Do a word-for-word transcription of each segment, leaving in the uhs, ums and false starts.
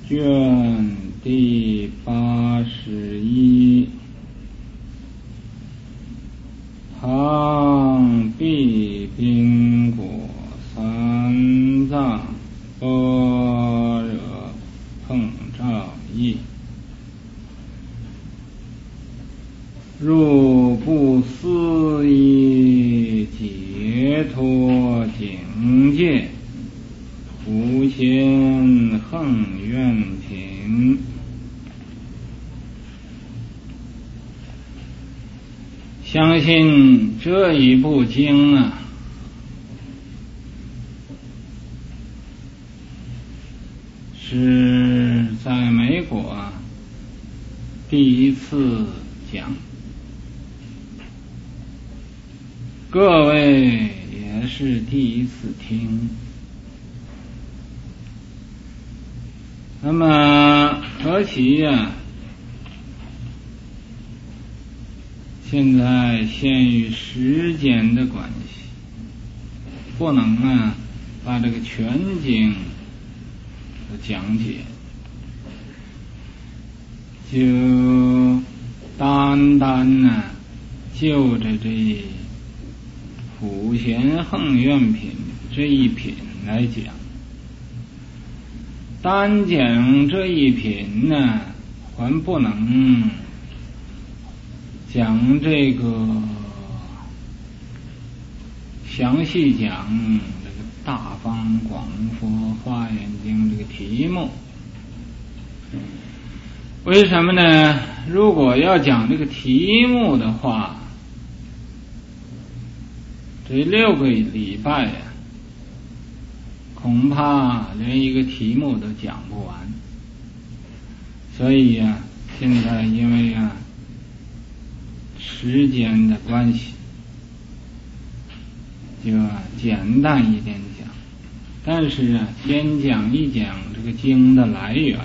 卷第八十一，唐毕宾果三藏般若碰照义，入不思议解脱境界，无牵横愿品。相信这一部经啊，是在美国啊第一次讲，各位也是第一次听。那么何其呀、啊，现在限于时间的关系，不能啊把这个全经的讲解，就单单呢、啊、就着这普贤横愿品这一品来讲。单讲这一品呢，还不能讲这个详细讲这个大方广佛华严经这个题目。为什么呢？如果要讲这个题目的话，这六个礼拜呀、啊恐怕连一个题目都讲不完，所以呀、啊，现在因为啊时间的关系，就、啊、简单一点讲。但是啊，先讲一讲这个经的来源。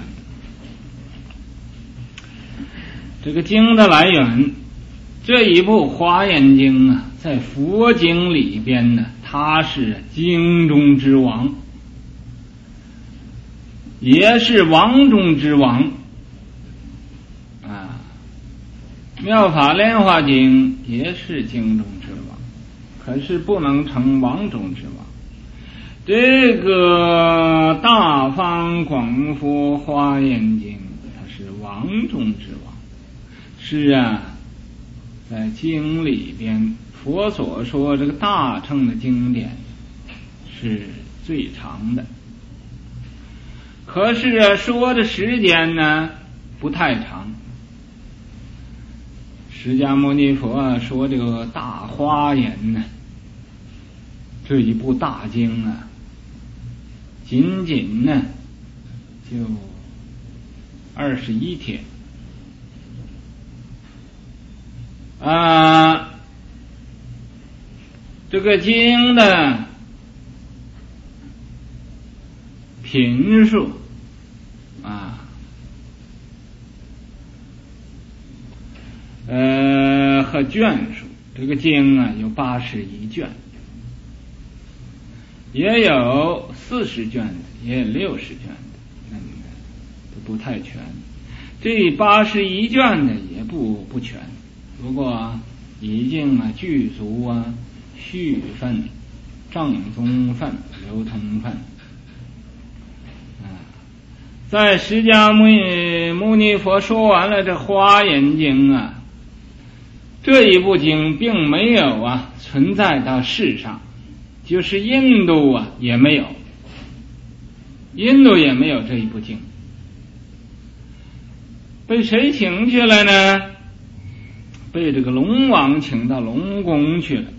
这个经的来源，这一部《华严经》啊，在佛经里边呢，它是经中之王。也是王中之王啊，妙法莲华经也是经中之王，可是不能成王中之王。这个大方广佛华严经它是王中之王。是啊，在经里边佛所说这个大乘的经典是最长的，可是啊，说的时间呢不太长。释迦牟尼佛啊说这个大华严呢，这一部大经啊，仅仅呢就二十一天啊。这个经的品数啊，呃和卷数，这个经啊有八十一卷，也有四十卷的，也有六十卷的，那都不太全。这八十一卷的也不不全，不过、啊、已经啊具足啊序分、正宗分、流通分。在释迦牟尼牟尼佛说完了这华严经啊，这一部经并没有啊存在到世上，就是印度啊也没有，印度也没有这一部经。被谁请去了呢？被这个龙王请到龙宫去了，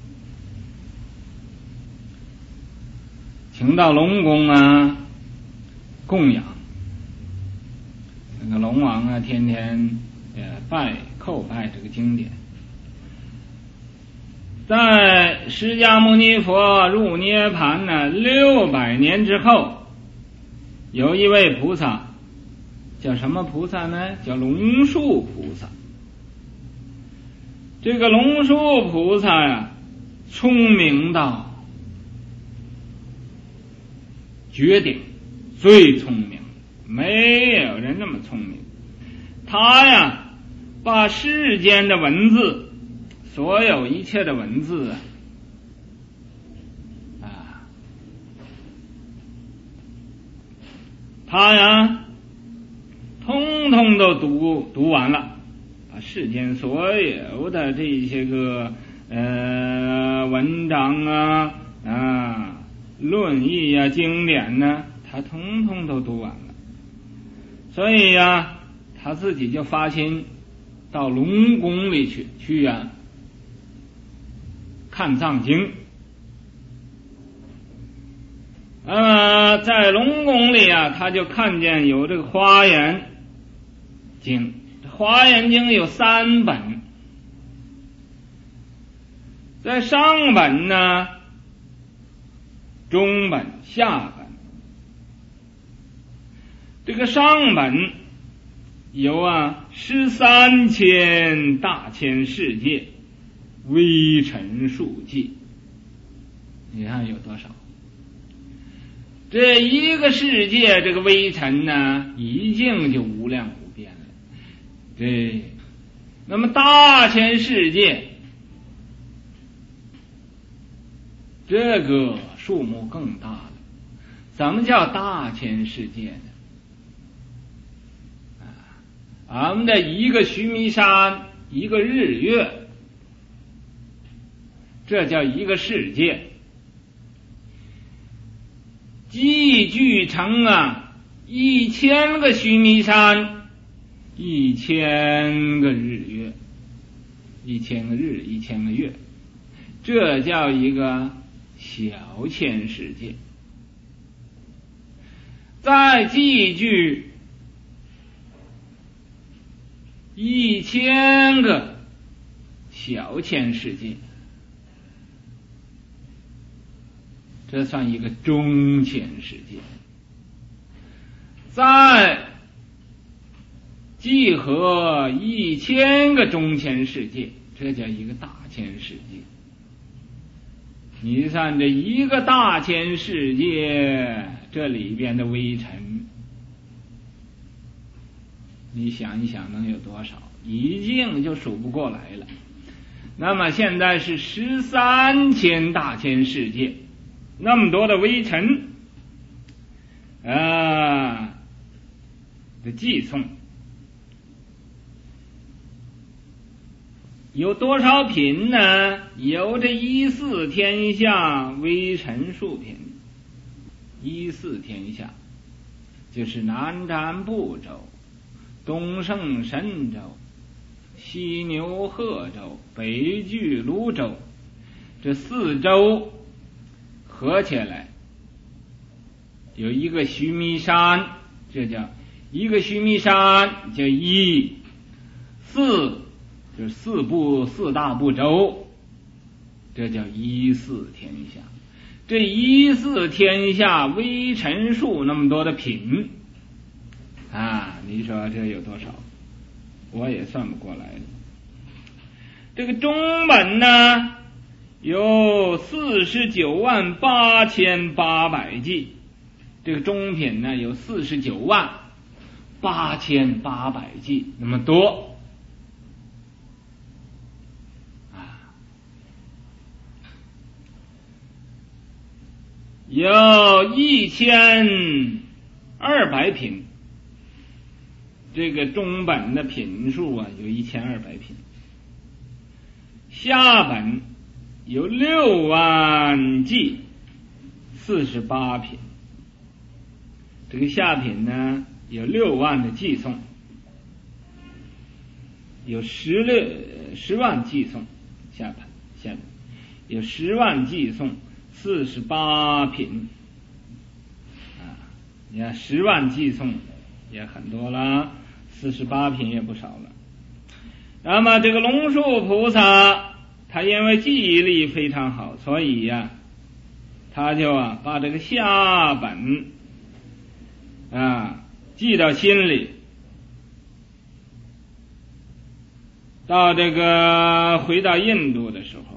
请到龙宫啊供养。那个龙王啊，天天呃拜叩拜这个经典。在释迦牟尼佛入涅盘呢六百年之后，有一位菩萨，叫什么菩萨呢？叫龙树菩萨。这个龙树菩萨呀、啊，聪明到绝顶，最聪明， 没有人那么聪明。他呀，把世间的文字，所有一切的文字啊，啊，他呀，通通都读读完了，把世间所有的这些个呃文章啊啊论议啊经典呢，他通通都读完了。所以呀，他自己就发心到龙宫里去去啊看藏经。呃，在龙宫里啊，他就看见有这个华严经，华严经有三本，在上本呢、中本、下本。这个上本有啊十三千大千世界微尘数计，你看有多少？这一个世界，这个微尘呢，已经就无量无边了。对，那么大千世界，这个数目更大了。怎么叫大千世界呢？俺们的一个须弥山，一个日月，这叫一个世界。积聚成啊一千个须弥山，一千个日月，一千个日，一千个月，这叫一个小千世界。再积聚一千个小千世界，这算一个中千世界。再集合一千个中千世界，这叫一个大千世界。你看这一个大千世界，这里边的微尘，你想一想能有多少？已经就数不过来了。那么现在是十三千大千世界，那么多的微尘啊的计算，有多少品呢？有这一四天下微尘数品。一四天下就是南瞻部洲、东胜神州、西牛贺州、北俱泸州，这四州合起来有一个须弥山，这叫一个须弥山，叫一四，就是四部四大部洲，这叫一四天下。这一四天下微尘数那么多的品啊，你说这有多少？我也算不过来了。这个中本呢，有四十九万八千八百计，这个中品呢有四十九万八千八百计，那么多。有一千二百品，这个中本的品数啊，有一千二百品。下本有六万计，四十八品。这个下品呢，有六万的计诵，有十六十万计诵。下本下本有十万计诵。四十八品啊，你看十万计诵也很多了，四十八品也不少了。那么这个龙树菩萨，他因为记忆力非常好，所以呀、啊，他就啊把这个下本啊记到心里，到这个回到印度的时候，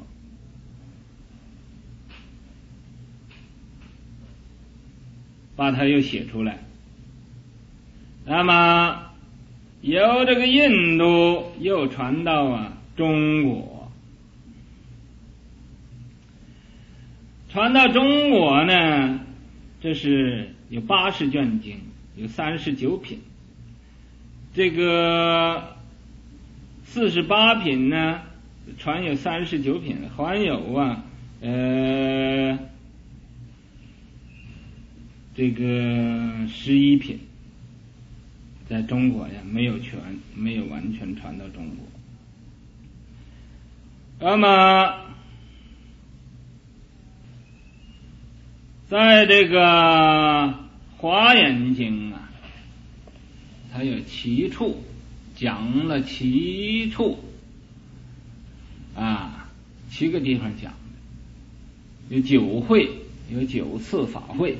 把它又写出来那么由这个印度又传到啊中国，传到中国呢，这是有八十卷经，有三十九品，这个四十八品呢传有三十九品，还有啊呃这个十一品，在中国呀没有全没有完全传到中国。那么在这个华严经啊，它有七处，讲了七处啊，七个地方讲的，有九会，有九次法会。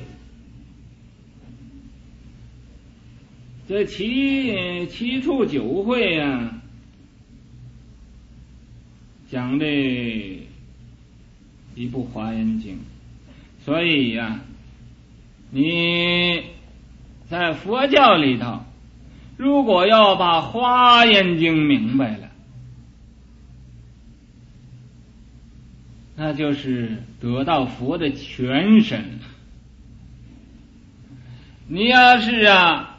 这七七处九会啊，讲的一部华严经。所以呀、啊，你在佛教里头，如果要把华严经明白了，那就是得到佛的全身。你要是啊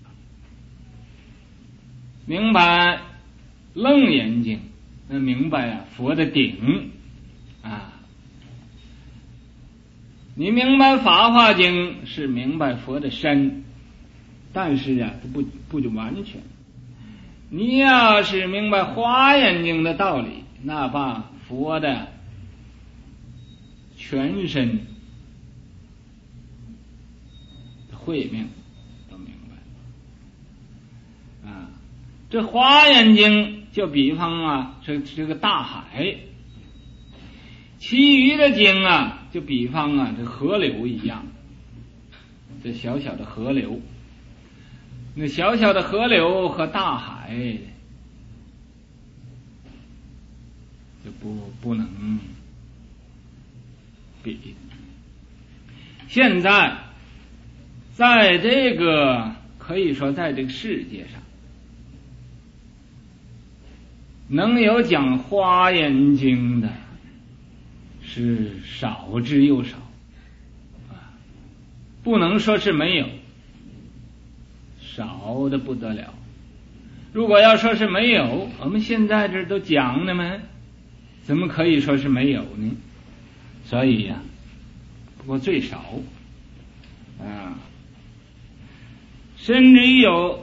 明白楞严经，那明白啊佛的顶啊。你明白法华经是明白佛的身，但是啊不不就完全。你要是明白华严经的道理，那把佛的全身慧命都明白啊。这华严经就比方啊这这个大海，其余的经啊就比方啊这河流一样，这小小的河流，那小小的河流和大海就不不能比。现在在这个可以说在这个世界上能有讲华严经的是少之又少啊，不能说是没有，少的不得了。如果要说是没有，我们现在这都讲了吗？怎么可以说是没有呢？所以呀、啊，不过最少啊，甚至于有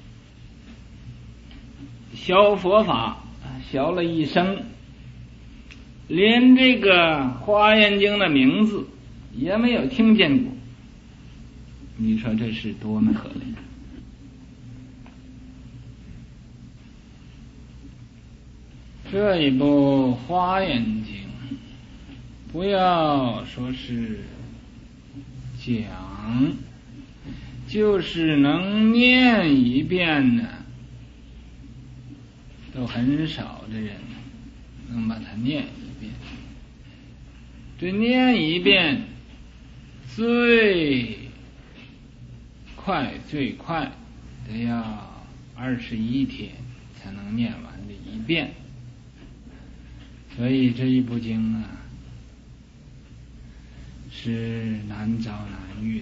学佛法学了一生，连这个华严经的名字也没有听见过，你说这是多么可怜。这一部华严经不要说是讲，就是能念一遍呢，都很少的人能把它念一遍。这念一遍最快最快得要二十一天才能念完这一遍。所以这一部经啊是难遭难遇的。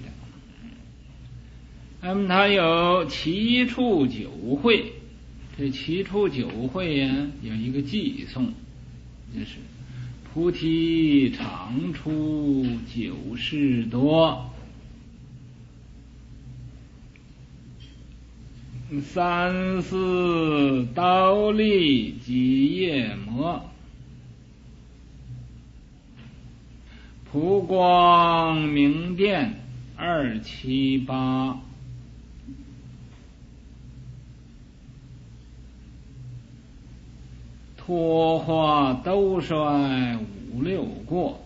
那么它有七处九会，这七处九会呀、啊、有一个寄颂，就是菩提常出九世多，三四刀立几夜魔，普光明殿二七八，脱化兜率五六过。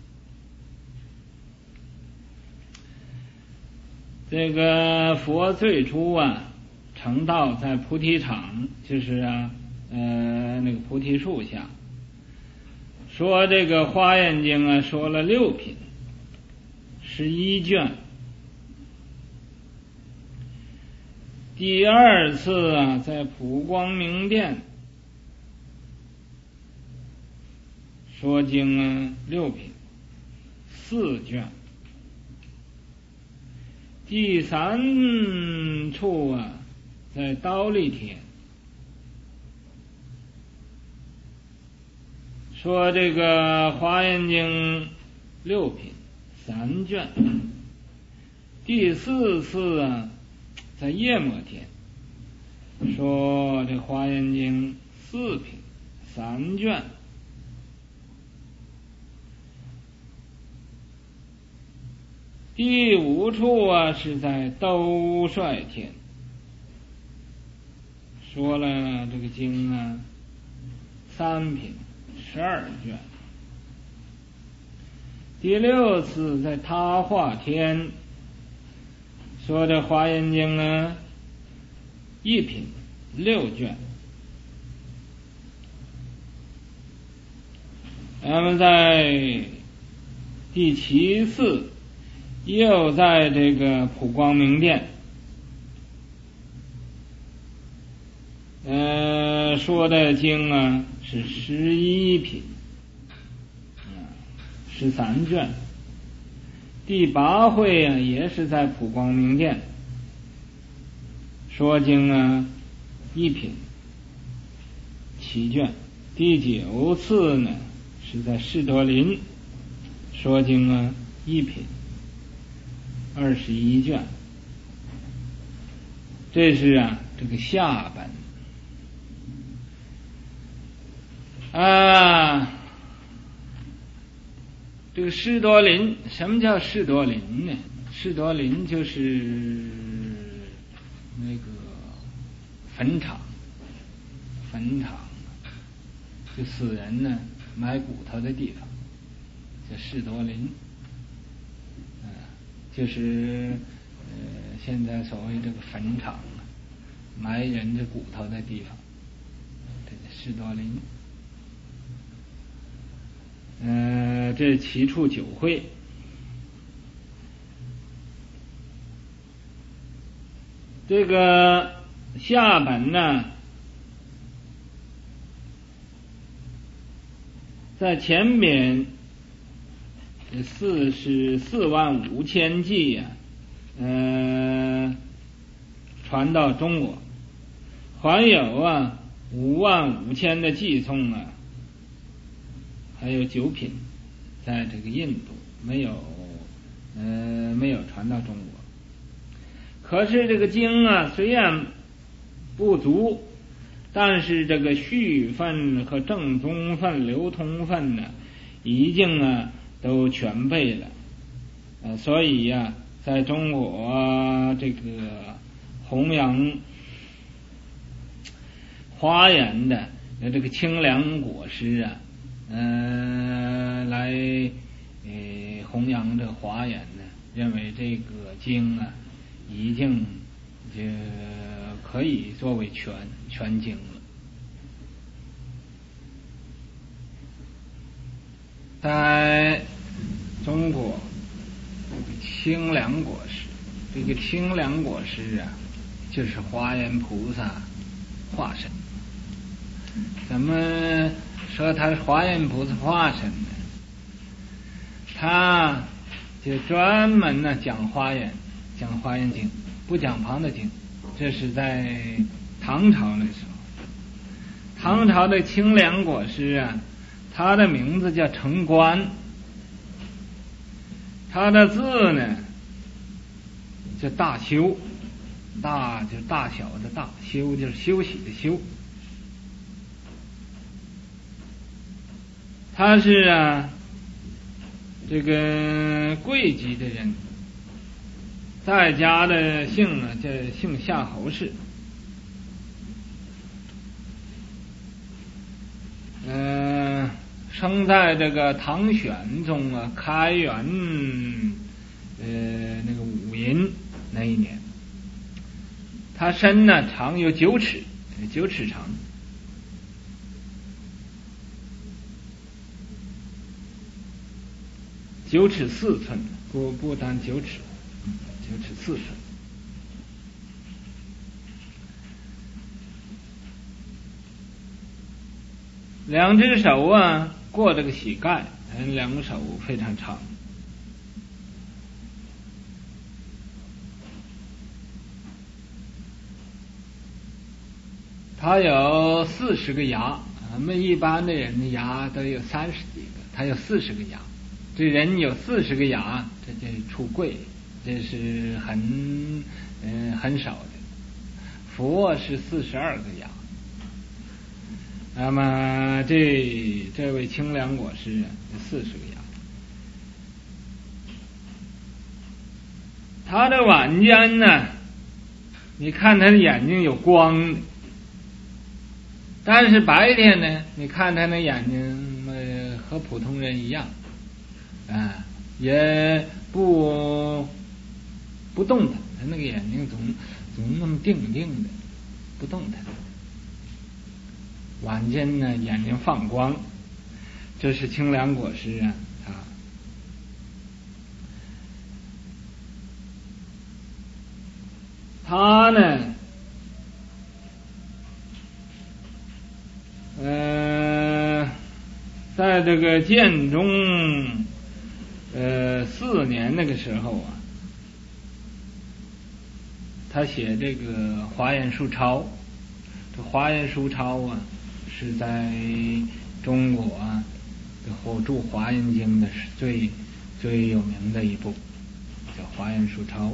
这个佛最初啊成道在菩提场，就是啊呃那个菩提树下，说这个华严经啊说了六品十一卷， 第二次啊，在普光明殿说经啊六品四卷。第三处啊，在刀立天说这个华严经六品三卷。第四次啊，在夜摩天说这华严经四品三卷。第五处啊，是在兜率天说了这个经啊三品十二卷。第六次在他化天说这华严经啊一品六卷。那么在第七次又在这个普光明殿呃说的经啊是十一品十三卷。第八会啊也是在普光明殿说经啊一品七卷。第九次呢是在士多林说经啊一品二十一卷。这是啊这个下本啊。这个士多林，什么叫士多林呢？士多林就是那个坟场，坟场就死人呢埋骨头的地方叫士多林。啊，就是呃现在所谓这个坟场埋人的骨头的地方，这个士多林。呃，这七处九会。这个下本呢，在前边四十四万五千计呀、啊，呃，传到中国，还有啊五万五千的寄送啊。还有九品在这个印度没有呃没有传到中国。可是这个经啊虽然不足，但是这个序分和正宗分流通分呢已经啊都全备了。呃所以呀、啊、在中国、啊、这个弘扬华严的这个清凉果实啊呃，来呃弘扬这华严呢，认为这个经啊已经就可以作为全全经了。在中国，这个清凉果实，这个清凉果实啊，就是华严菩萨化身。怎么说他是华严菩萨化身呢？他就专门呢讲华严，讲华严经，不讲旁的经。这是在唐朝的时候，唐朝的清凉果师啊，他的名字叫成观，他的字呢叫大修，大就是大小的大，修就是休息的休。他是啊，这个贵籍的人，在家的姓呢叫姓夏侯氏，嗯、呃，生在这个唐玄宗啊开元呃那个五寅那一年。他身呢长有九尺，九尺长。九尺四寸，不不单九尺，九尺四寸。 两只手啊过这个膝盖，两个手非常长。他有四十个牙，咱们一般的人的牙都有三十几个，他有四十个牙。这人有四十个牙，这就出贵，这是很嗯、呃、很少的。佛是四十二个牙。那么这这位清凉果师啊，四十个牙。他的晚间呢，你看他的眼睛有光的。但是白天呢，你看他那眼睛呃和普通人一样，啊，也不不动弹，他那个眼睛总总那么定定的，不动弹。晚间呢，眼睛放光，这是清凉果师啊，他他呢。呃，在这个建中呃四年那个时候啊，他写这个华严书钞。这华严书钞啊，是在中国啊火注华严经的是最最有名的一部，叫华严书钞。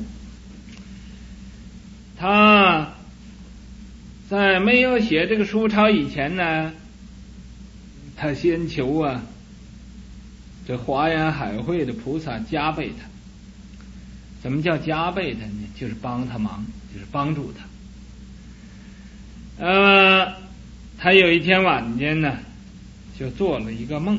他在没有写这个书钞以前呢，他先求啊这华严海会的菩萨加倍他。怎么叫加倍他呢？就是帮他忙，就是帮助他。呃，他有一天晚间呢，就做了一个梦，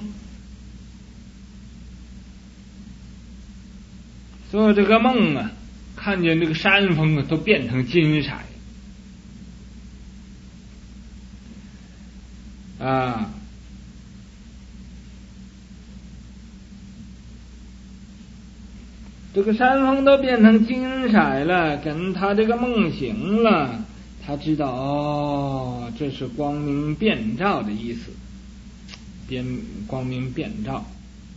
做这个梦啊，看见这个山峰啊都变成金色啊，这个山峰都变成金色了，跟他这个梦醒了，他知道哦，这是光明遍照的意思，边光明遍照。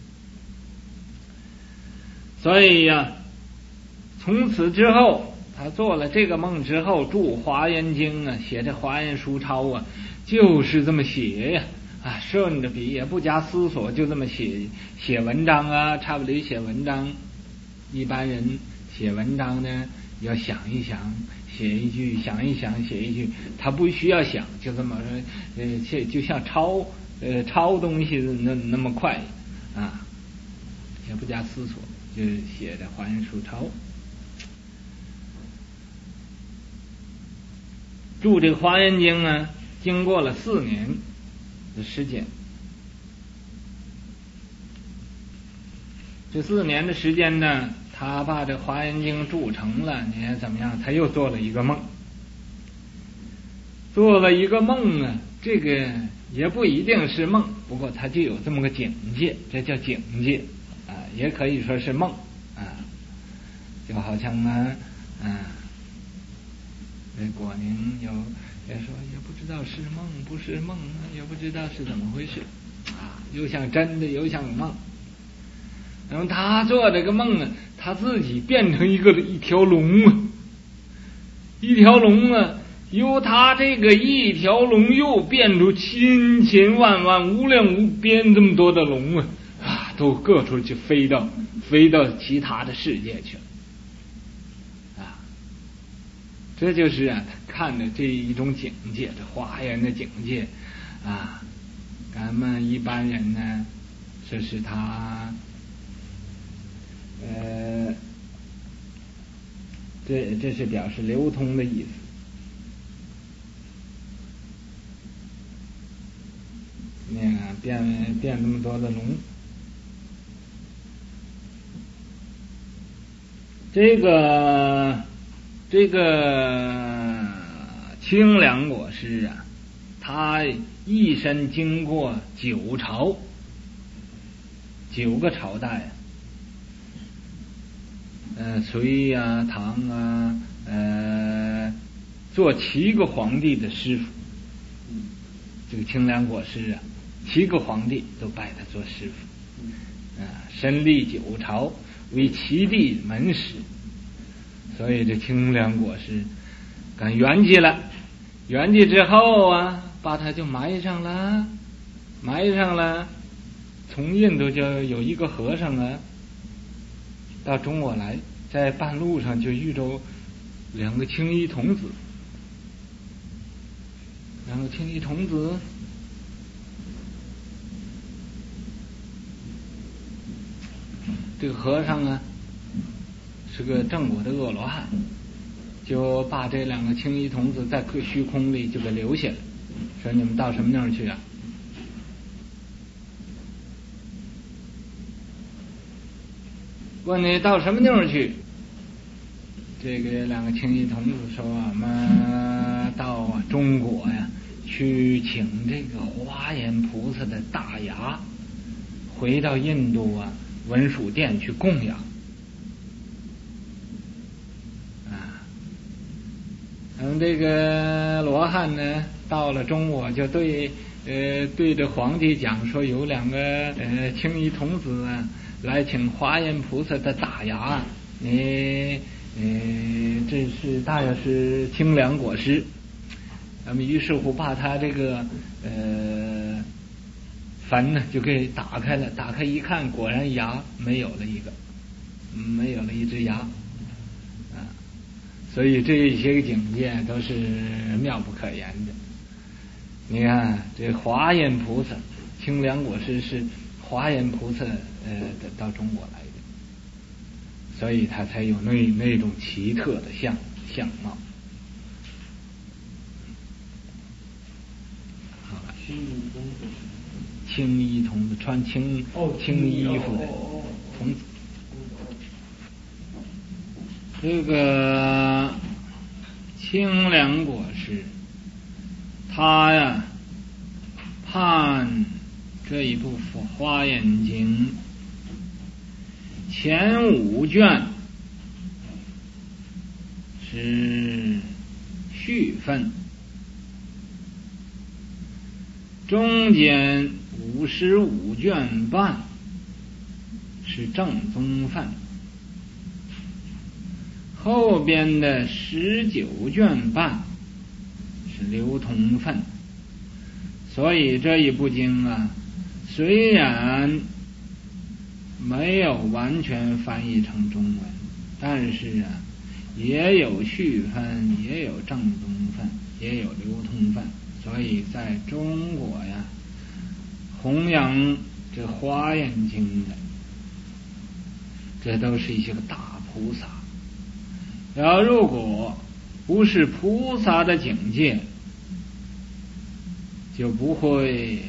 所以呀、啊，从此之后，他做了这个梦之后，注华严经啊，写这华严书钞啊，就是这么写呀，啊，顺着笔也不加思索，就这么写写文章啊，差不多写文章。一般人写文章呢，要想一想，写一句，想一想，写一句，他不需要想，就这么呃，就像抄呃抄东西那那么快啊，也不加思索，就写的华严书钞。注这个华严经呢，经过了四年的时间。这四年的时间呢，他把这华严经注成了，你看怎么样？他又做了一个梦，做了一个梦啊，这个也不一定是梦，不过他就有这么个境界，这叫境界啊，也可以说是梦啊，就好像啊，啊，这果宁有也说也不知道是梦不是梦啊，也不知道是怎么回事啊，又像真的又像梦。然后他做这个梦啊，他自己变成一个一条龙啊，一条龙啊，由他这个一条龙又变出千千万万无量无边这么多的龙啊，啊，都各处去飞到飞到其他的世界去了，啊，这就是啊，他看的这一种境界，这华严的境界啊，咱们一般人呢，这是他。呃，这这是表示流通的意思。你看，变变那么多的龙，这个这个清凉果师啊，他一生经过九朝，九个朝代啊。呃，隋啊，唐啊，呃，做七个皇帝的师傅，这个清凉果师啊， 七个皇帝都拜他做师傅，啊，身历九朝，为齐地门使，所以这清凉国师赶圆寂了。圆寂之后啊，把他就埋上了，埋上了。从印度就有一个和尚啊，到中国来，在半路上就遇着两个青衣童子，两个青衣童子，这个和尚啊是个正果的恶罗汉，就把这两个青衣童子在虚空里就给留下了，说你们到什么地儿去啊？问你到什么地方去？这个两个青衣童子说：“我们到啊中国呀，去请这个华严菩萨的大牙，回到印度啊文殊殿去供养。”啊，我们这个罗汉呢，到了中国就对呃对着皇帝讲说，有两个呃青衣童子啊。来请华严菩萨的大牙，你，呃，这是大约是清凉果师。那么于是乎把他这个呃坟呢就给打开了，打开一看，果然牙没有了一个，没有了一只牙，啊，所以这些境界都是妙不可言的。你看这华严菩萨，清凉果师是华严菩萨呃到中国来的，所以他才有那那种奇特的相相貌。好了，青衣童子穿青青衣服的童子，这个清凉果师，他呀判这一部《华严经》前五卷是序分，中间五十五卷半是正宗分，后边的十九卷半是流通分。所以这一部经啊，虽然没有完全翻译成中文，但是啊，也有序分，也有正宗分，也有流通分。所以在中国呀，弘扬这华严经的，这都是一些个大菩萨。要如果不是菩萨的境界，就不会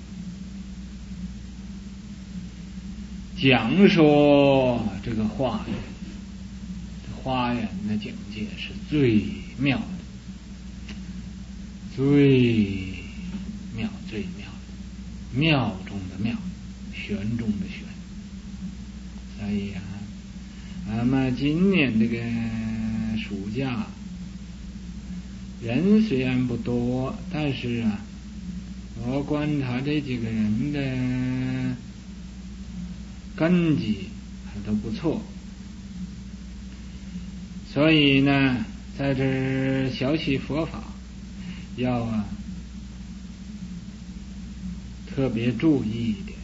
讲说这个华严。华严的境界是最妙的，最妙最妙的，妙中的妙，玄中的玄。所以啊，那么今年这个暑假人虽然不多，但是啊，我观察这几个人的根基还都不错，所以呢，在这学习佛法要啊特别注意一点。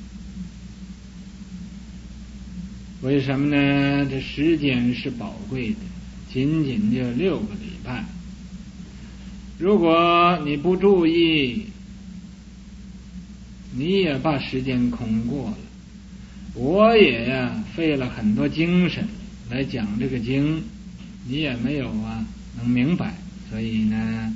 为什么呢？这时间是宝贵的，仅仅就六个礼拜。如果你不注意，你也把时间空过了。我也呀、啊、费了很多精神来讲这个经，你也没有啊能明白。所以呢，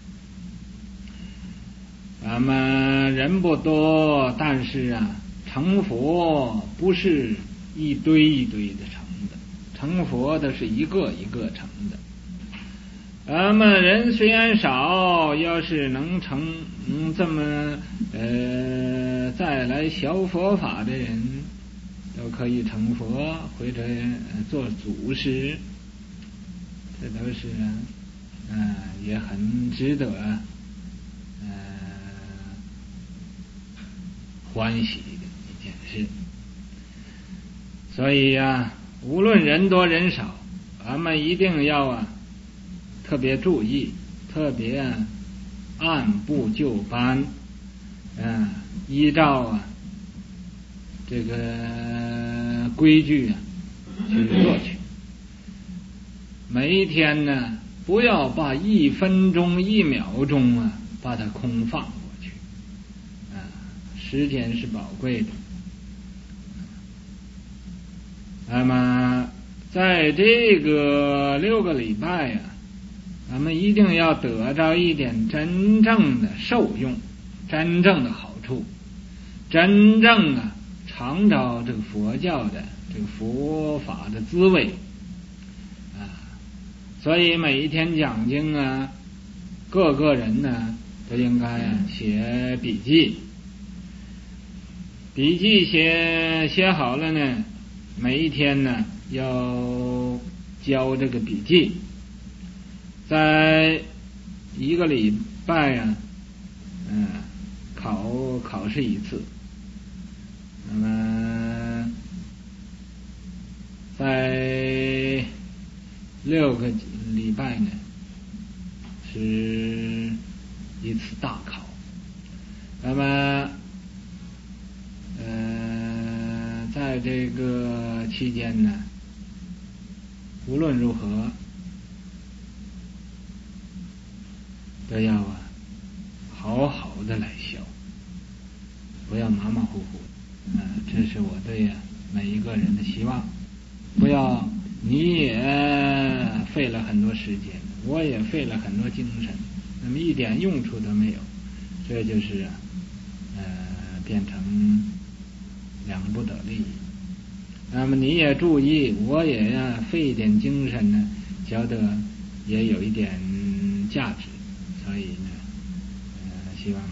咱们人不多，但是啊，成佛不是一堆一堆的成的，成佛的是一个一个成的。咱们人虽然少，要是能成嗯这么呃再来学佛法的人，都可以成佛或者做祖师，这都是嗯、呃、也很值得呃欢喜的一件事。所以啊，无论人多人少，咱们一定要啊特别注意，特别啊按部就班，嗯、啊，依照啊这个规矩啊去做去。每一天呢，不要把一分钟一秒钟啊把它空放过去啊，时间是宝贵的。那么在这个六个礼拜啊，咱们一定要得着一点真正的受用，真正的好处，真正啊尝着这个佛教的这个佛法的滋味啊。所以每一天讲经啊，各个人呢都应该啊写笔记，笔记写写好了呢，每一天呢要交这个笔记，在一个礼拜啊，嗯，考考试一次。那么在六个礼拜呢是一次大考。那么呃在这个期间呢，无论如何都要啊好好的来修，不要马马虎虎。嗯、呃，这是我对啊每一个人的希望。不要你也费了很多时间，我也费了很多精神，那么一点用处都没有，这就是啊呃变成两不得利益。那么你也注意，我也要费一点精神呢，觉得也有一点价值。所以呢，呃，希望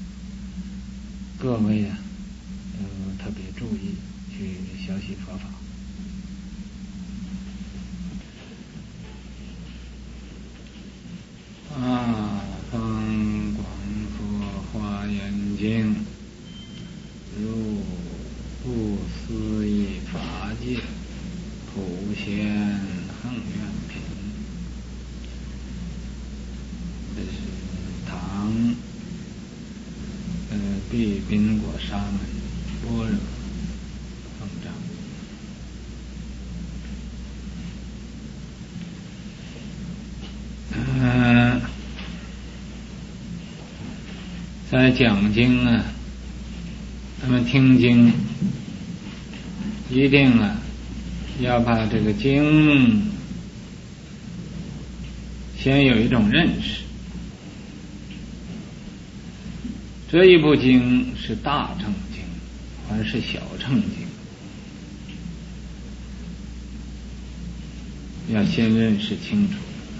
各位啊，都特别注意去学习佛法。啊，方广佛华严经，如不思议法界，普贤恒愿品。这是唐呃毕宾果沙门般若奉章。嗯、呃，在讲经啊，那么听经一定啊要把这个经先有一种认识。这一部经是大乘经还是小乘经，要先认识清楚。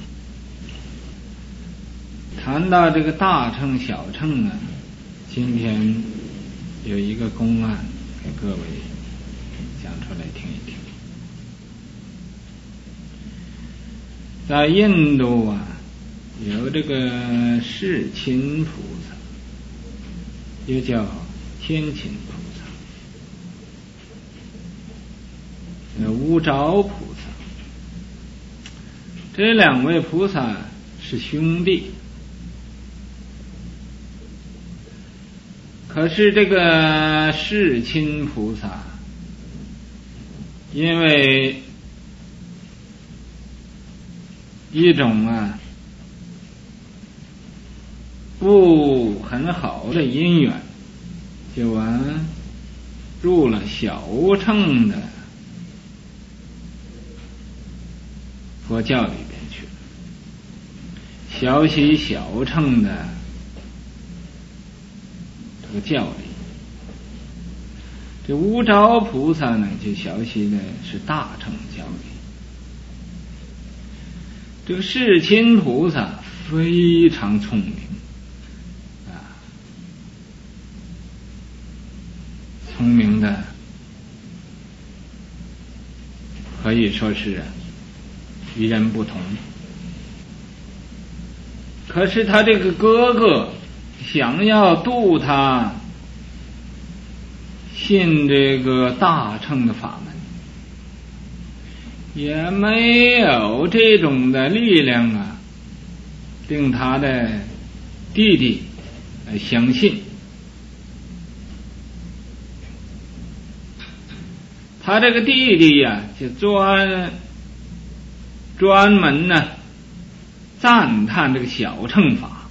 谈到这个大乘小乘啊，今天有一个公案给各位讲出来听一听。在印度啊，有这个世亲菩萨，又叫天亲菩萨，无着菩萨，这两位菩萨是兄弟。可是这个世亲菩萨，因为一种啊不很好的因缘，就啊入了小乘的佛教里边去了，学习小乘的这个教理。这无着菩萨呢，就学习的是大乘教理。这个世亲菩萨非常聪明啊，聪明的可以说是与人不同。可是他这个哥哥想要度他信这个大乘的法门，也没有这种的力量啊，令他的弟弟呃相信。他这个弟弟呀、啊，就专专门呢赞叹这个小乘法，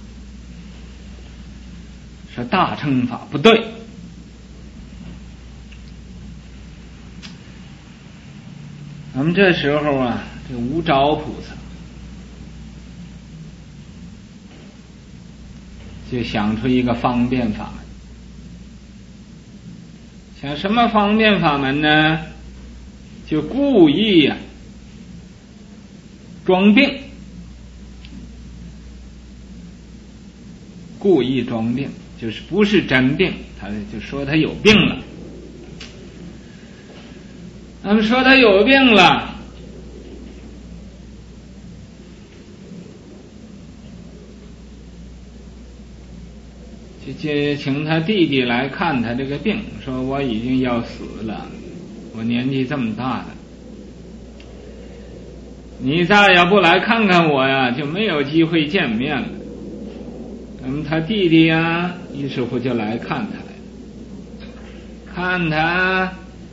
说大乘法不对。我们这时候啊，这无着菩萨就想出一个方便法门。想什么方便法门呢？就故意呀、啊、装病，故意装病，就是不是真病，他就说他有病了。他们说他有病了，就就请他弟弟来看他这个病，说我已经要死了，我年纪这么大了，你再要不来看看我呀，就没有机会见面了。那么他弟弟呀，于是乎就来看他来了，看他，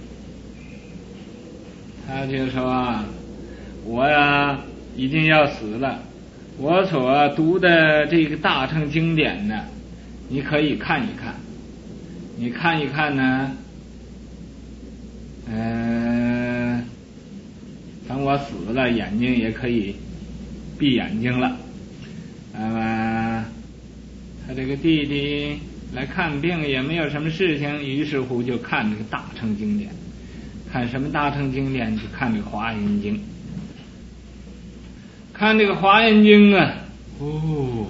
他就说啊，我呀已经要死了，我所读的这个大乘经典呢，你可以看一看，你看一看呢，呃，等我死了，眼睛也可以闭眼睛了。那么他这个弟弟来看病也没有什么事情，于是乎就看这个大乘经典。看什么大乘经典？就看这个华严经。看这个华严经啊，哦，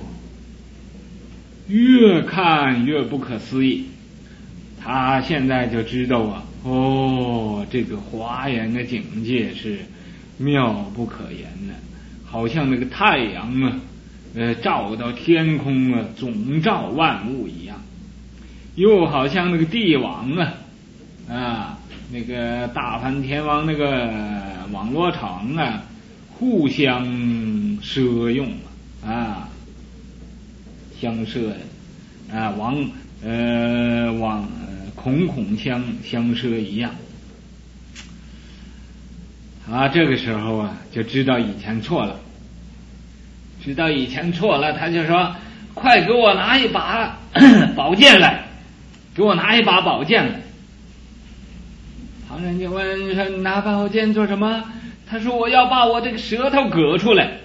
越看越不可思议。他现在就知道啊，哦，这个华严的境界是妙不可言的，好像那个太阳啊，呃，照到天空啊，总照万物一样，又好像那个帝王啊，啊，那个大梵天王那个网络场啊，互相摄用啊，相摄啊，王呃王孔孔相相摄一样。啊，这个时候啊，就知道以前错了，知道以前错了，他就说：“快给我拿一把宝剑来，给我拿一把宝剑来。”旁人就问说：“你拿宝剑做什么？”他说：“我要把我这个舌头割出来。”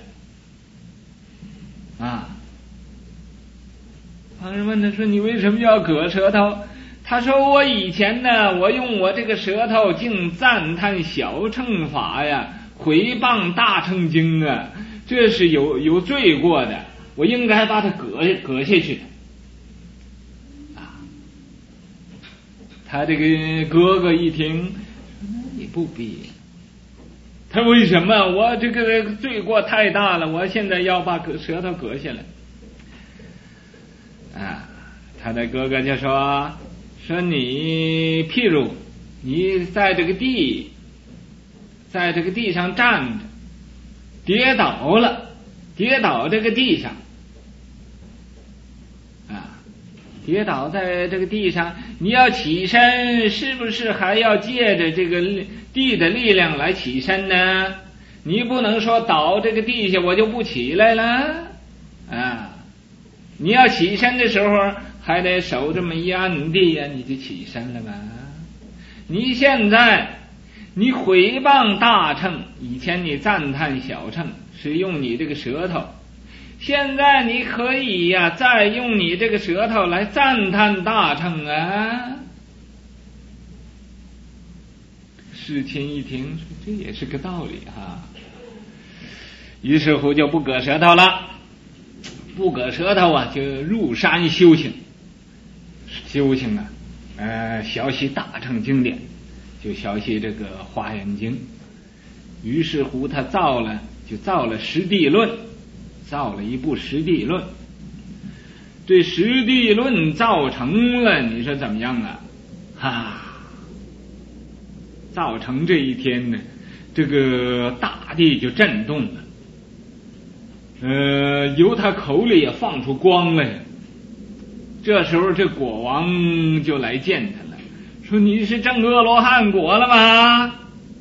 啊，旁人问他说：“你为什么要割舌头？”他说：“我以前呢，我用我这个舌头竟赞叹小乘法呀，毁谤大乘经啊，这是有有罪过的，我应该把它割割下去。”啊，他这个哥哥一听，你不必。他为什么？我这个罪过太大了，我现在要把舌头割下来。啊，他的哥哥就说。说你譬如你在这个地在这个地上站着，跌倒了，跌倒这个地上啊，跌倒在这个地上，你要起身，是不是还要借着这个地的力量来起身呢？你不能说倒这个地下我就不起来了啊，你要起身的时候还得手这么一按地呀、啊，你就起身了吧？你现在你毁谤大乘，以前你赞叹小乘是用你这个舌头，现在你可以呀、啊，再用你这个舌头来赞叹大乘啊。世亲一听说这也是个道理哈，于是乎就不割舌头了，不割舌头啊，就入山修行。修行啊，呃，学习大乘经典，就学习这个华严经。于是乎，他造了，就造了实地论，造了一部实地论。这实地论造成了，你说怎么样啊？哈， 造成这一天呢，这个大地就震动了，呃，由他口里也放出光来。这时候这国王就来见他了，说你是证阿罗汉果了吗？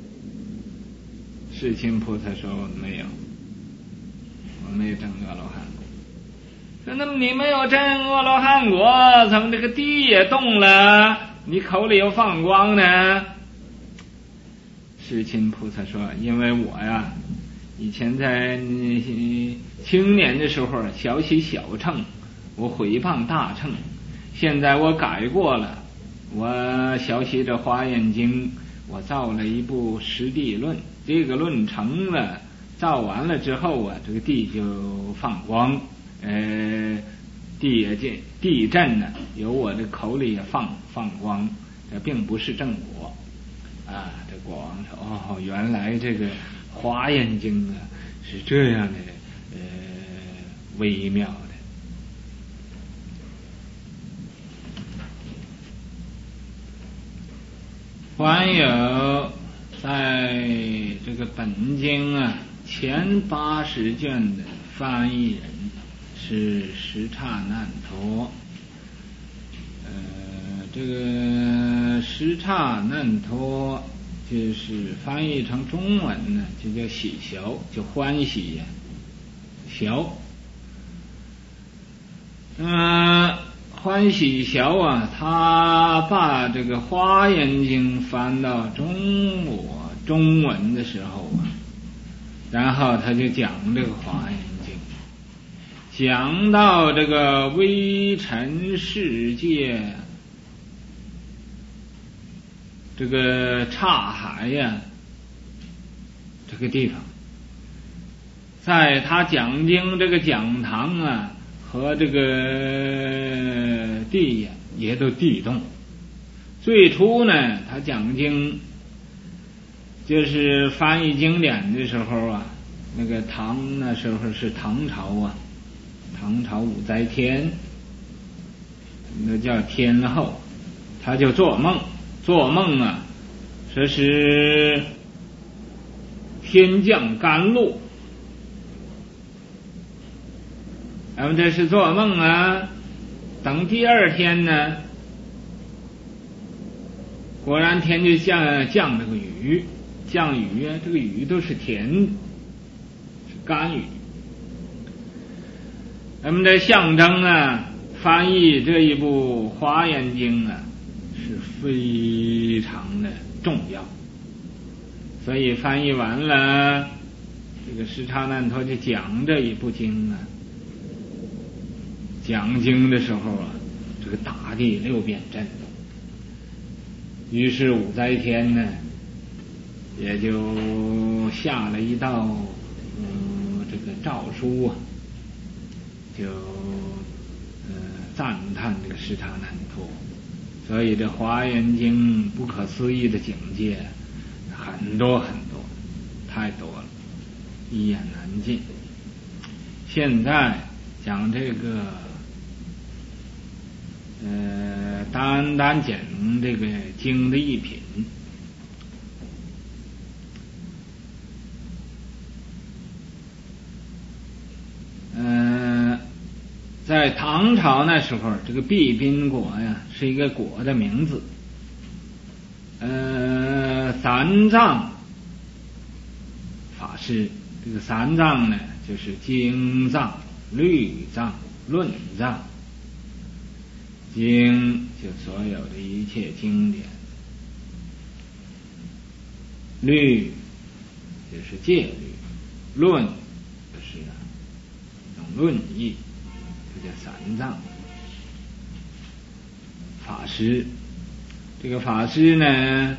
世亲菩萨说没有，我没有证阿罗汉果。说那么你没有证阿罗汉果，怎么这个地也动了，你口里又放光呢？世亲菩萨说因为我呀以前在青年的时候小起小乘，我毁谤大乘，现在我改过了，我小起这华严经，我造了一部实地论，这个论成了，造完了之后啊，这个地就放光，呃，地也地地震呢，由我的口里也放放光，这并不是正果啊。这国王说哦，原来这个华严经啊是这样的呃微妙的。还有在这个本经啊前八十卷的翻译人是什刹难陀，呃，这个什刹难陀就是翻译成中文呢，就叫喜消，就欢喜呀，消，嗯、呃。欢喜小啊，他把这个华严经翻到中国中文的时候啊，然后他就讲这个华严经，讲到这个微尘世界这个刹海呀这个地方，在他讲经这个讲堂啊和这个地呀也都地动。最初呢他讲经就是翻译经典的时候啊，那个唐那时候是唐朝啊，唐朝武则天那叫天后，他就做梦做梦啊，说是天降甘露，咱们这是做梦啊。等第二天呢，果然天就降降这个雨，降雨啊，这个雨都是甜，是甘雨。咱们这象征啊，翻译这一部华严经啊，是非常的重要。所以翻译完了，这个什刹难陀就讲这一部经啊。讲经的时候啊，这个大地六遍震动，于是武则天呢也就下了一道嗯这个诏书啊，就呃赞叹这个什刹难陀。所以这华严经不可思议的境界很多很多，太多了，一言难尽。现在讲这个呃，单单讲这个经的一品，呃，在唐朝那时候，这个毕宾国呀是一个国的名字，呃，三藏法师，这个三藏呢就是经藏、律藏、论藏。经就所有的一切经典，律就是戒律，论就是用论义，这叫三藏法师。这个法师呢，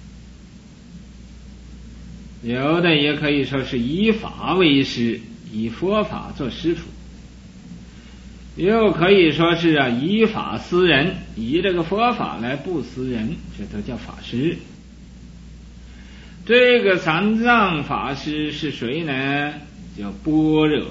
有的也可以说是以法为师，以佛法做师傅，又可以说是啊以法思人，以这个佛法来布施人，这都叫法师。这个三藏法师是谁呢？叫般若。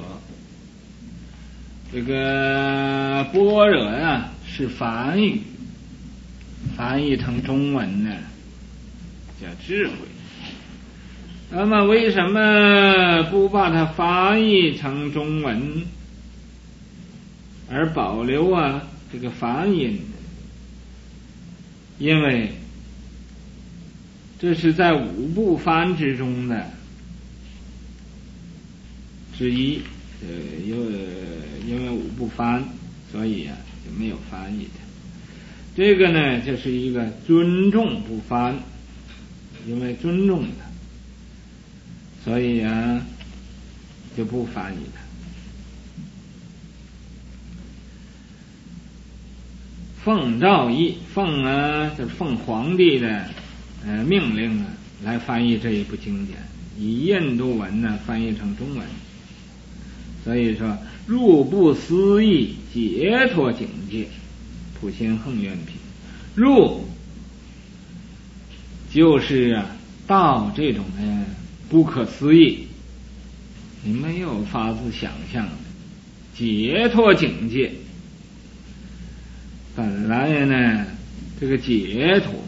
这个般若啊是梵语，翻译成中文呢叫智慧。那么为什么不把它翻译成中文，而保留啊这个梵音呢？因为这是在五部梵之中的之一，呃，因为因为五部梵，所以啊就没有翻译它。这个呢，就是一个尊重部梵，因为尊重它，所以啊就不翻译它。奉诏译，奉啊就是奉皇帝的呃命令啊来翻译这一部经典，以印度文呢翻译成中文。所以说入不思议，解脱境界，普贤恒愿品。入就是啊到这种呢不可思议，你没有法子想象的解脱境界。本来呢这个解脱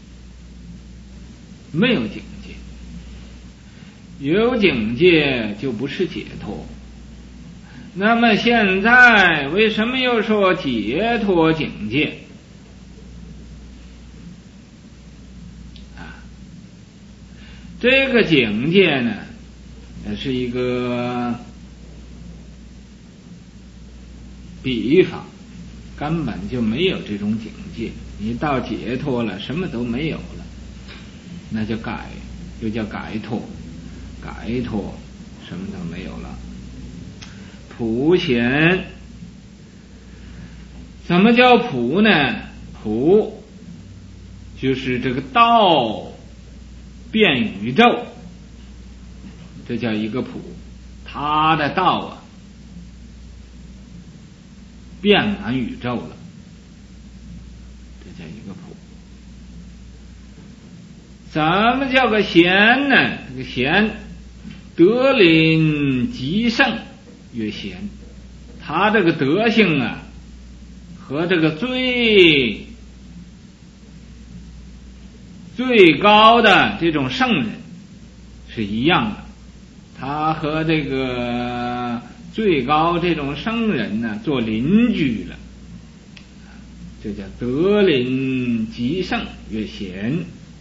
没有境界，有境界就不是解脱。那么现在为什么又说解脱境界啊？这个境界呢也是一个比喻法，根本就没有这种境界。你到解脱了，什么都没有了，那就改，又叫改脱，改脱什么都没有了。普贤，什么叫普呢？普就是这个道遍宇宙，这叫一个普。他的道啊遍满宇宙了，这叫一个普。怎么叫个贤呢？这个贤德临极盛曰贤，他这个德性啊和这个最最高的这种圣人是一样的，他和这个最高这种圣人呢做邻居了，这叫德临极盛曰贤。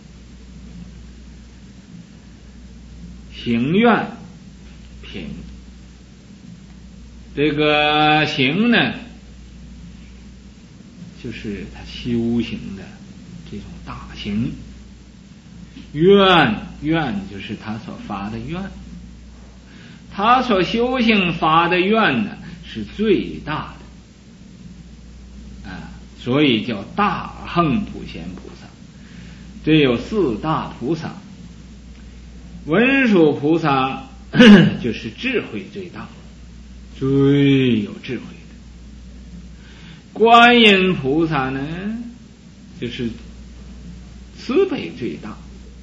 行愿品，这个行呢就是他修行的这种大行，愿愿就是他所发的愿，他所修行发的愿呢是最大的啊，所以叫大横普贤菩萨。这有四大菩萨，文殊菩萨就是智慧最大，最有智慧的。观音菩萨呢就是慈悲最大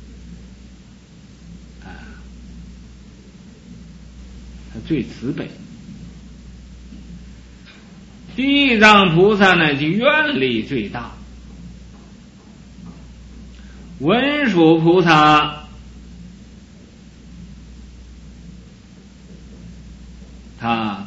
啊，他最慈悲。地藏菩萨呢就愿力最大。文殊菩萨他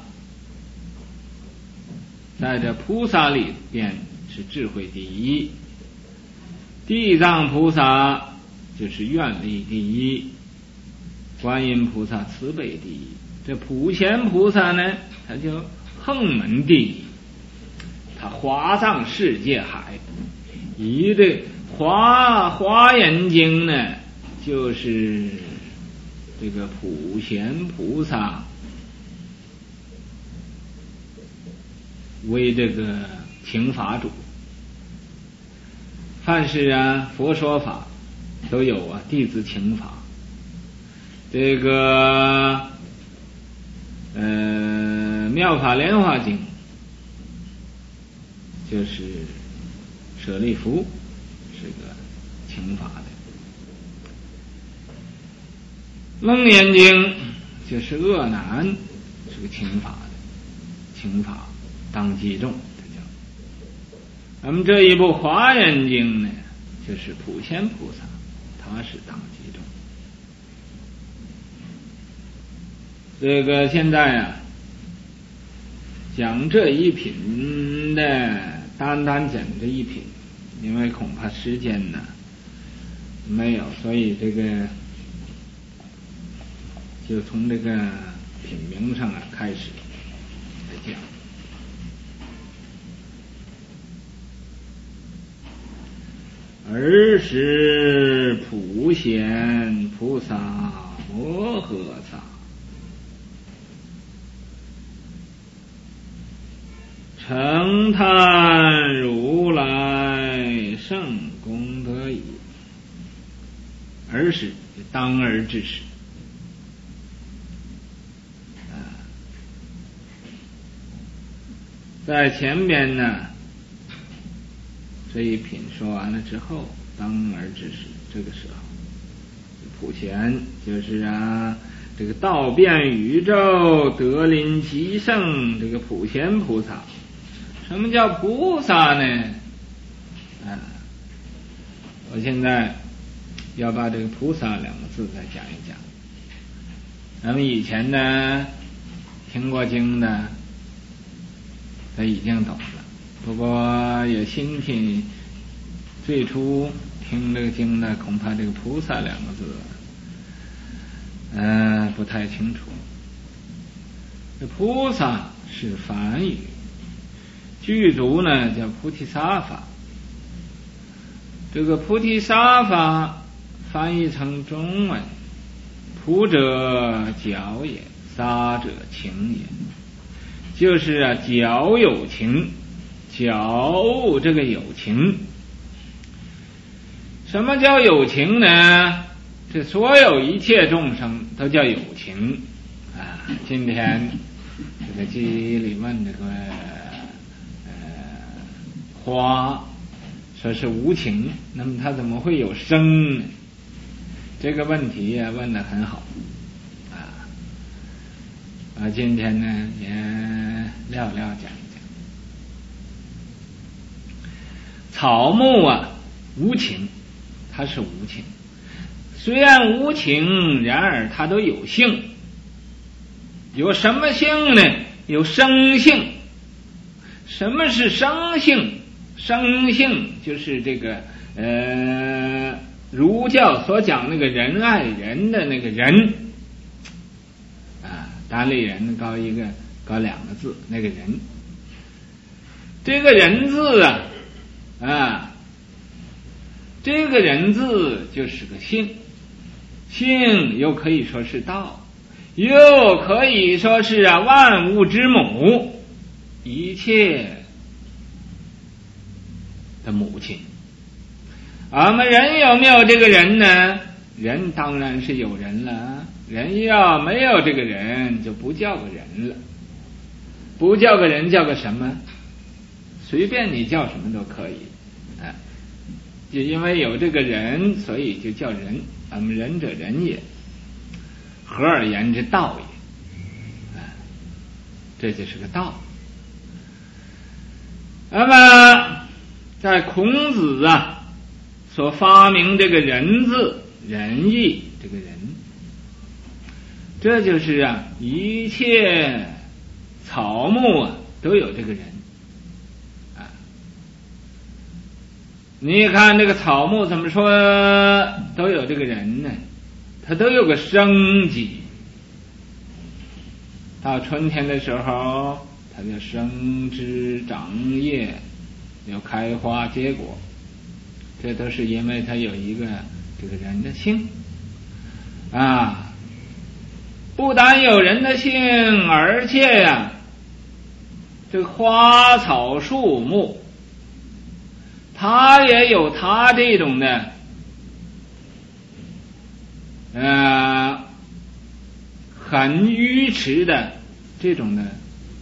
在这菩萨里边是智慧第一，地藏菩萨就是愿力第一，观音菩萨慈悲第一，这普贤菩萨呢他就横门第一，他华藏世界海，以这华华严经呢就是这个普贤菩萨为这个请法主，凡是啊佛说法都有啊弟子请法。这个呃妙法莲华经就是舍利弗是个请法的，楞严经就是阿难是个请法的，请法当机众，这叫。那么这一部华严经呢就是普贤菩萨它是当机中。这个现在啊，讲这一品的，单单讲这一品，因为恐怕时间呢没有，所以这个就从这个品名上啊开始来讲。儿时普贤菩萨摩诃萨，承叹如来圣功德也。儿时当儿之时，啊，在前边呢这一品说完了之后，当儿之时，这个时候普贤就是啊这个道遍宇宙德林极盛这个普贤菩萨。什么叫菩萨呢？啊，我现在要把这个菩萨两个字再讲一讲。咱们以前呢听过经的他已经懂了，不过有新听最初听这个经的，恐怕这个菩萨两个字呃不太清楚。这菩萨是梵语，具足呢叫菩提萨法。这个菩提萨法翻译成中文，菩者觉也，萨者情也，就是啊觉有情，觉这个有情。什么叫有情呢？这所有一切众生都叫有情啊。今天这个机里问这个呃花说是无情，那么它怎么会有生呢？这个问题呀、啊、问得很好啊啊！今天呢也聊聊讲一讲。草木啊无情，它是无情，虽然无情，然而它都有性。有什么性呢？有生性。什么是生性？生性就是这个呃儒教所讲那个仁爱人的那个人啊，单立人高一个高两个字，那个人。这个人字啊啊这个人字就是个性，性又可以说是道，又可以说是啊万物之母，一切的母亲。我们人有没有这个人呢？人当然是有人了，人要没有这个人就不叫个人了。不叫个人叫个什么？随便你叫什么都可以啊。就因为有这个人，所以就叫人。我们仁者仁也，合而言之道也啊，这就是个道。那么在孔子啊所发明这个仁字，仁义这个人，这就是啊一切草木啊都有这个人啊。你看这个草木怎么说都有这个人呢？它都有个生机。到春天的时候，它就生枝长叶，有开花结果，这都是因为它有一个这个人的性啊。不但有人的性，而且呀、啊，这个花草树木它也有它这种的呃很愚痴的这种的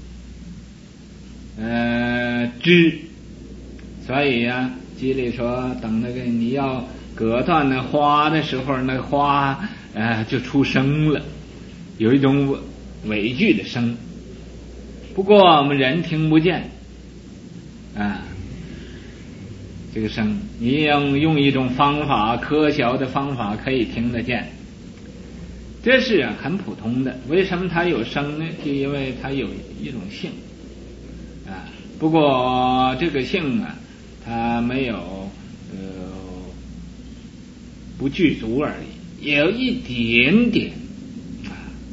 呃枝。所以呀、啊，机里说等那个你要割断那花的时候，那花呃就出生了，有一种畏惧的声。不过我们人听不见啊。 这个声，你用用一种方法，科学的方法可以听得见，这是啊很普通的。为什么它有声呢？就因为它有一种性啊，不过这个性啊，它没有呃不具足而已，有一点点啊。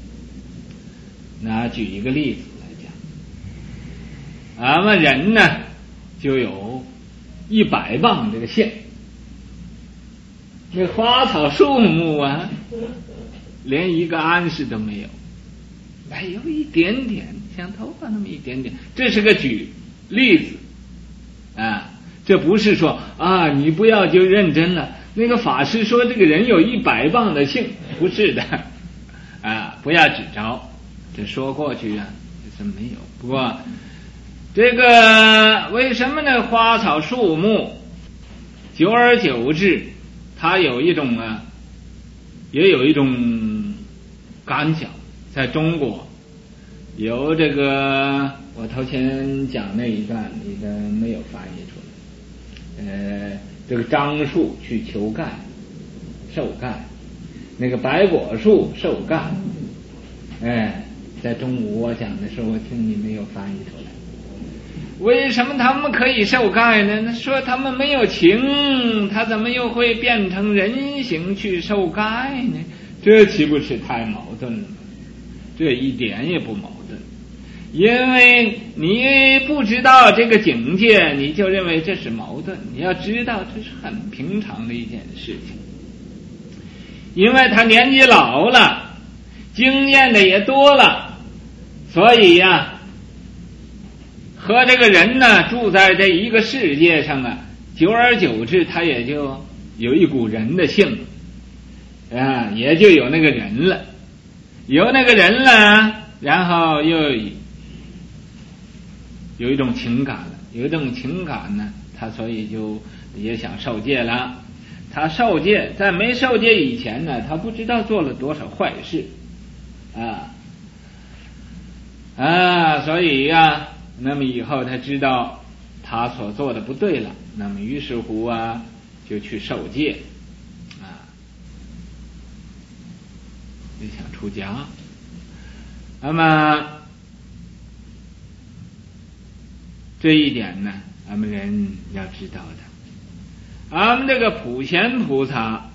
那举一个例子来讲，俺们人呢就有一百磅这个性，那花草树木啊，连一个安士都没有，还有一点点，像头发那么一点点。这是个举例子啊，这不是说啊你不要就认真了。那个法师说这个人有一百磅的性，不是的啊，不要指着，这说过去啊，这是没有。不过这个为什么呢？花草树木，久而久之，它有一种啊，也有一种感想。在中国有这个，我头前讲那一段你的没有翻译出来。呃，这个樟树去求盖授盖，那个白果树授盖。哎，在中午我讲的时候，我听你没有翻译出来。为什么他们可以受盖呢？那说他们没有情，他怎么又会变成人形去受盖呢？这岂不是太矛盾了吗？这一点也不矛盾，因为你不知道这个境界，你就认为这是矛盾。你要知道这是很平常的一件事情，因为他年纪老了，经验的也多了，所以呀、啊和这个人呢住在这一个世界上啊，久而久之他也就有一股人的性啊，也就有那个人了，有那个人了，然后又有一种情感了，有一种情感呢，他所以就也想受戒了。他受戒，在没受戒以前呢，他不知道做了多少坏事啊啊，所以呀、啊那么以后他知道他所做的不对了，那么于是乎啊就去受戒啊，就想出家。那么这一点呢，咱们人要知道的。俺们这个普贤菩萨，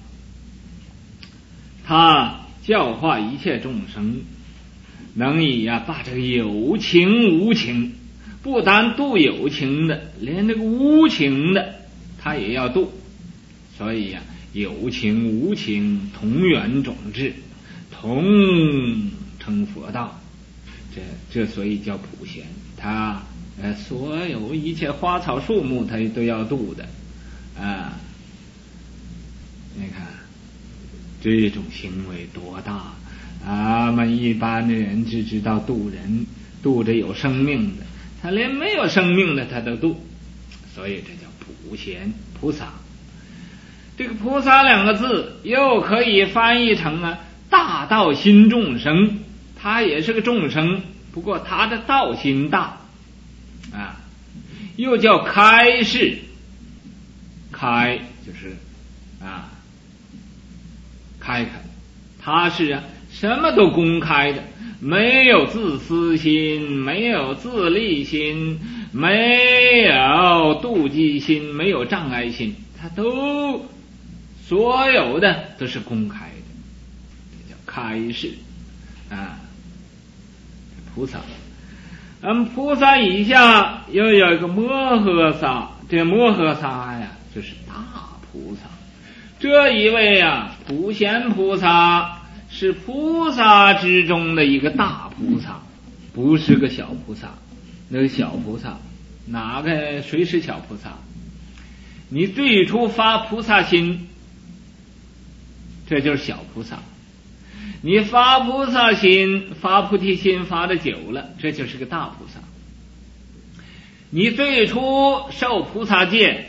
他教化一切众生，能以呀、啊、把这个有情无情，不单度有情的，连这个无情的他也要度。所以呀、啊，有情无情同源种智，同成佛道。这这所以叫普贤，他呃所有一切花草树木他都要度的啊。你看这种行为多大！俺们一般的人只知道度人，度着有生命的，他连没有生命的他都度，所以这叫普贤菩萨。这个菩萨两个字又可以翻译成啊大道心众生，他也是个众生，不过他的道心大啊，又叫开示，开就是啊开开，他是啊什么都公开的，没有自私心，没有自利心，没有妒忌心，没有障碍心，他都所有的都是公开的，这叫开示啊。菩萨，嗯，菩萨以下又有一个摩诃萨，这摩诃萨呀就是大菩萨。这一位啊普贤菩萨是菩萨之中的一个大菩萨，不是个小菩萨。那个小菩萨哪个谁是小菩萨？你最初发菩萨心，这就是小菩萨。你发菩萨心，发菩提心发的久了，这就是个大菩萨。你最初受菩萨戒，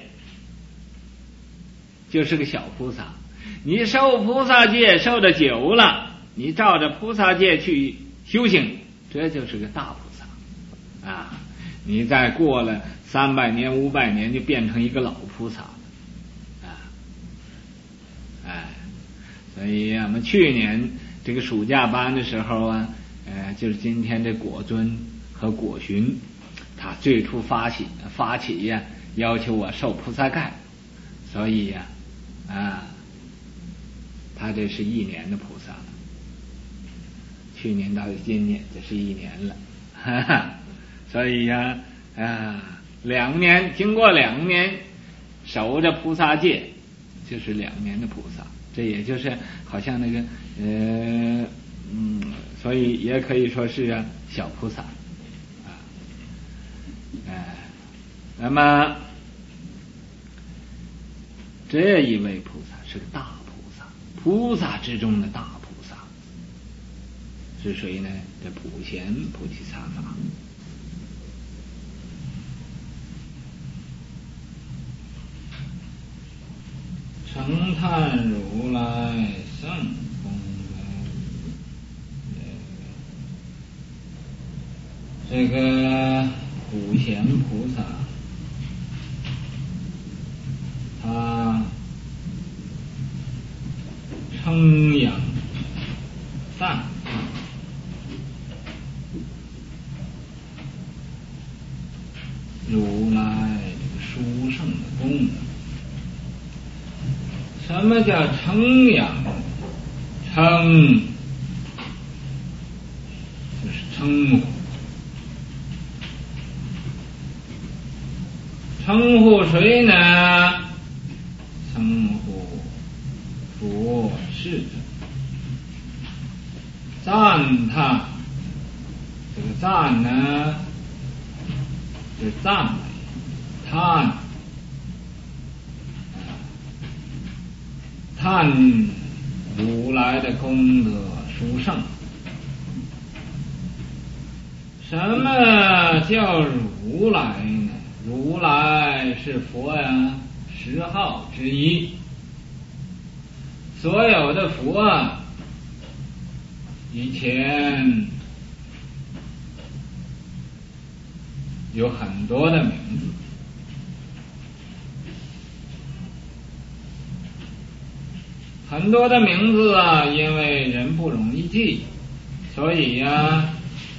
就是个小菩萨。你受菩萨戒受的久了，你照着菩萨戒去修行，这就是个大菩萨啊。你再过了三百年五百年就变成一个老菩萨了啊！哎，所以我们去年这个暑假班的时候啊，呃，就是今天这果尊和果寻，他最初发起发起呀、啊，要求我受菩萨盖，所以呀、啊，啊，他这是一年的菩萨了，去年到今年这是一年了，哈哈，所以呀、啊，啊，两年经过两年守着菩萨戒，就是两年的菩萨，这也就是好像那个呃嗯，所以也可以说是啊小菩萨啊，哎、呃，那么这一位菩萨是个大菩萨，菩萨之中的大菩萨，是谁呢？这普贤菩提萨埵。承叹如来圣功德，这个普贤菩萨，他称扬赞如来殊胜的功德。什么叫称扬？称就是称呼，称呼谁呢？称呼佛世者。赞叹，这个赞呢，是赞美；叹，叹如来的功德殊胜。什么叫如来呢？如来是佛呀十号之一。所有的佛啊，以前有很多的名字，很多的名字啊，因为人不容易记，所以呀、啊，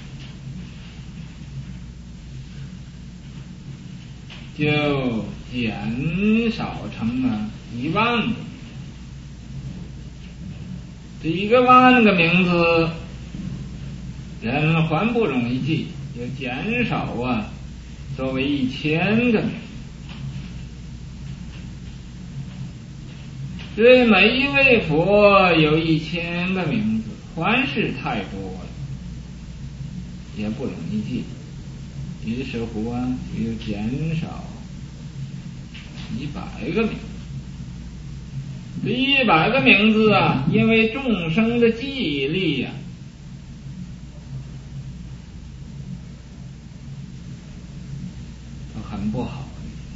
就减少成了一万个。这一个万个名字，人还不容易记，就减少啊，作为一千个名字。所以每一位佛有一千个名字，还是太多了，也不容易记。于是乎啊，就减少一百个名字。这一百个名字啊，因为众生的记忆力呀、啊，都很不好。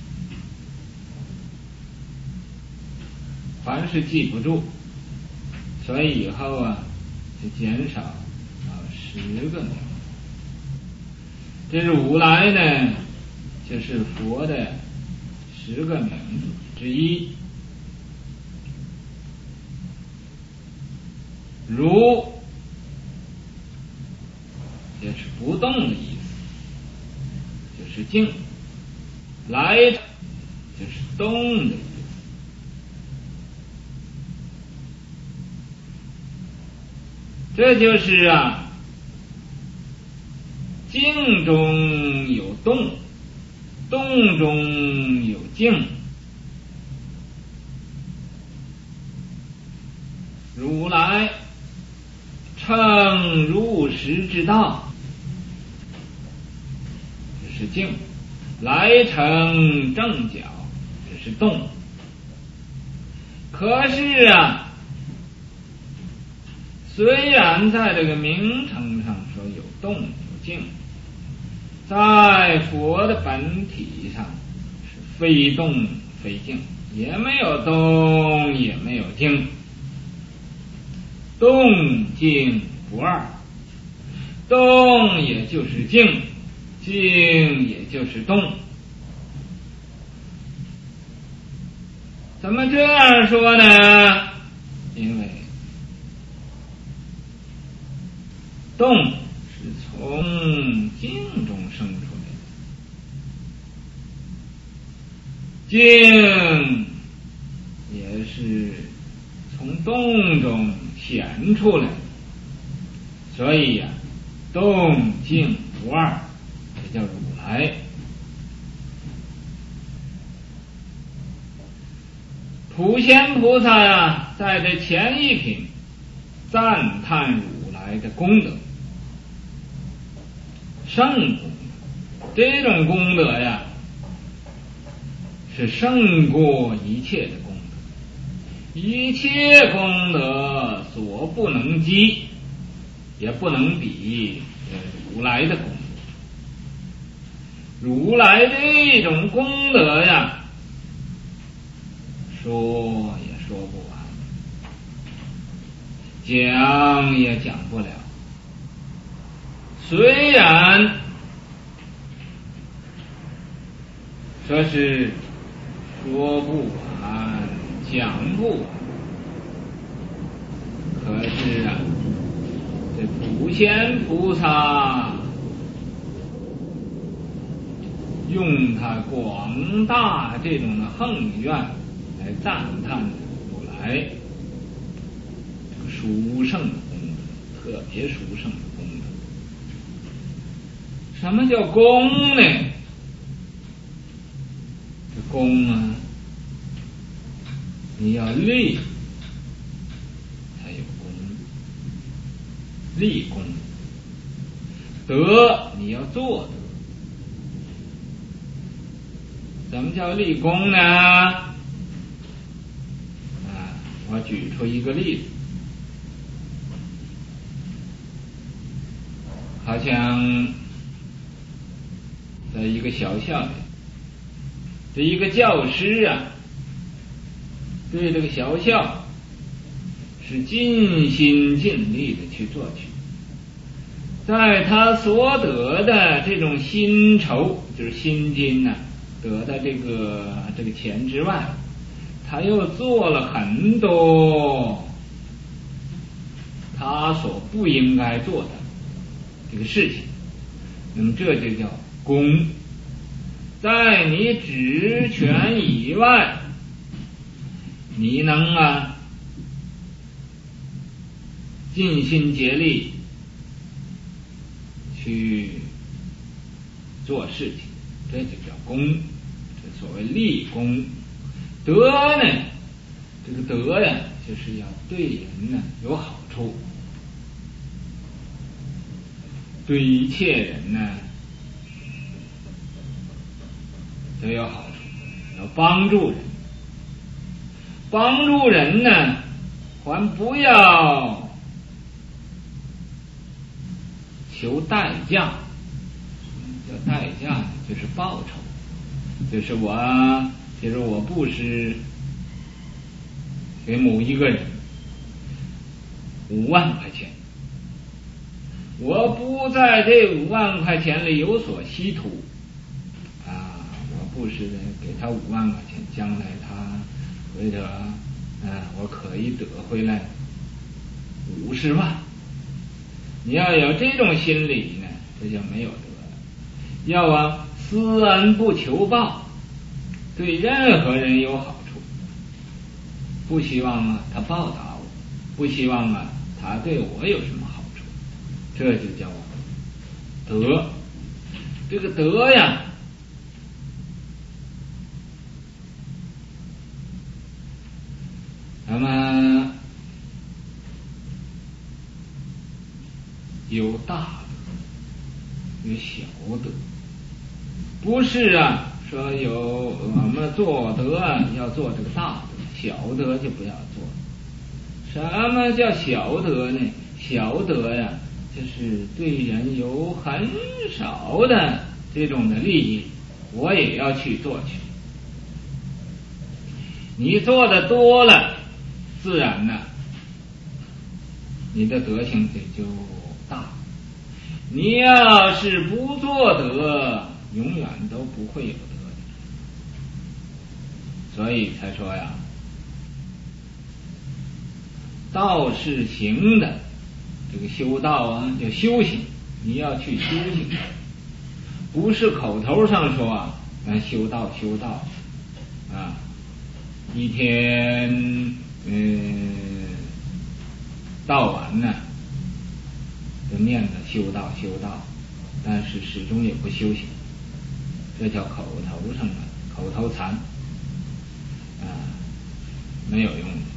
凡是记不住，所以以后啊就减少啊十个名字。这如来呢，就是佛的十个名字之一。如也是不动的意思，就是静；来就是动的意思。这就是啊，静中有动，动中有静。如来称入实之道，这是静；来成正觉，这是动。可是啊，虽然在这个名称上说有动有静，在佛的本体上是非动非静，也没有动也没有静，动静不二，动也就是静，静也就是动， 怎么这样说呢？因为动是从静中生出来的，静也是从动中显出来的，所以呀、啊，动静不二，这叫如来。普贤菩萨呀、啊，在这前一品赞叹如来的功德，圣功德，这种功德呀，是胜过一切的功德，一切功德所不能及，也不能比如来的功德。如来这种功德呀，说也说不完，讲也讲不了。虽然说是说不完，讲不完，可是啊，这普贤菩萨用他广大这种的恒愿来赞叹如来这个殊胜的功德，特别殊胜的功德。什么叫功呢？这功啊，你要立才有功，立功；德你要做德。怎么叫立功呢？啊，我举出一个例子，好像在一个小校里，这一个教师啊，对这个小校是尽心尽力的去做去，在他所得的这种薪酬，就是薪金呢、啊，得的这个这个钱之外，他又做了很多他所不应该做的这个事情，那么这就叫功。在你职权以外，你能啊尽心竭力去做事情，这就叫功，这所谓立功。德呢，这个德呀，就是要对人呢有好处，对一切人呢都有好处，要帮助人，帮助人呢，还不要求代价。叫代价呢，就是报酬，就是我，比如我布施给某一个人五万块钱，我不在这五万块钱里有所稀图啊，我布施的给他五万块钱，将来他回头啊，我可以得回来五十万。你要有这种心理呢，这就没有德了。要啊，思恩不求报，对任何人有好处，不希望啊他报答我，不希望啊他对我有什么好处，这就叫德。这个德呀，那么有大德，有小德，不是啊说有我们做德要做这个大德，小德就不要做。什么叫小德呢？小德呀，就是对人有很少的这种的利益，我也要去做去。你做的多了，自然呢，你的德行也就大。你要是不做德，永远都不会有德的。所以才说呀， 道是行的，这个修道啊叫修行，你要去修行，不是口头上说啊咱修道修道啊，一天嗯到晚呢就念着修道修道，但是始终也不修行，这叫口头上的口头禅啊，没有用的。